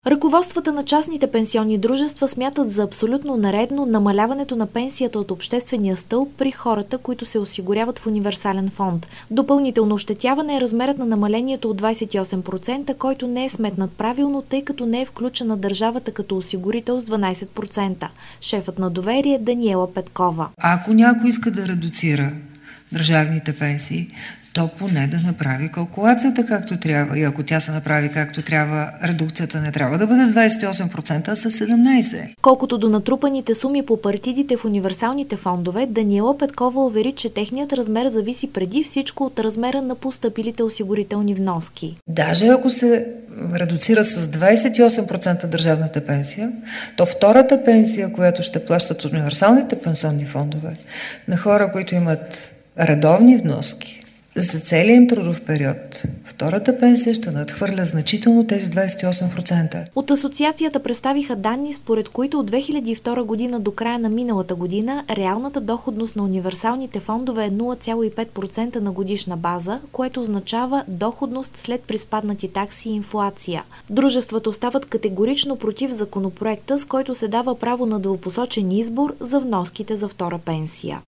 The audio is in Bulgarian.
Ръководствата на частните пенсионни дружества смятат за абсолютно наредно намаляването на пенсията от обществения стълб при хората, които се осигуряват в универсален фонд. Допълнително ощетяване е размерът на намалението от 28%, който не е сметнат правилно, тъй като не е включена държавата като осигурител с 12%. Шефът на Доверие Даниела Петкова. Ако някой иска да редуцира държавните пенсии, то поне да направи калкулацията както трябва. И ако тя се направи както трябва, редукцията не трябва да бъде с 28%, а с 17%. Колкото до натрупаните суми по партидите в универсалните фондове, Даниела Петкова увери, че техният размер зависи преди всичко от размера на постъпилите осигурителни вноски. Даже ако се редуцира с 28% държавната пенсия, то втората пенсия, която ще плащат от универсалните пенсионни фондове на хора, които имат редовни вноски, за целия им трудов период, втората пенсия ще надхвърля значително тези 28%. От асоциацията представиха данни, според които от 2002 година до края на миналата година реалната доходност на универсалните фондове е 0,5% на годишна база, което означава доходност след приспаднати такси и инфлация. Дружествата остават категорично против законопроекта, с който се дава право на двупосочен избор за вноските за втора пенсия.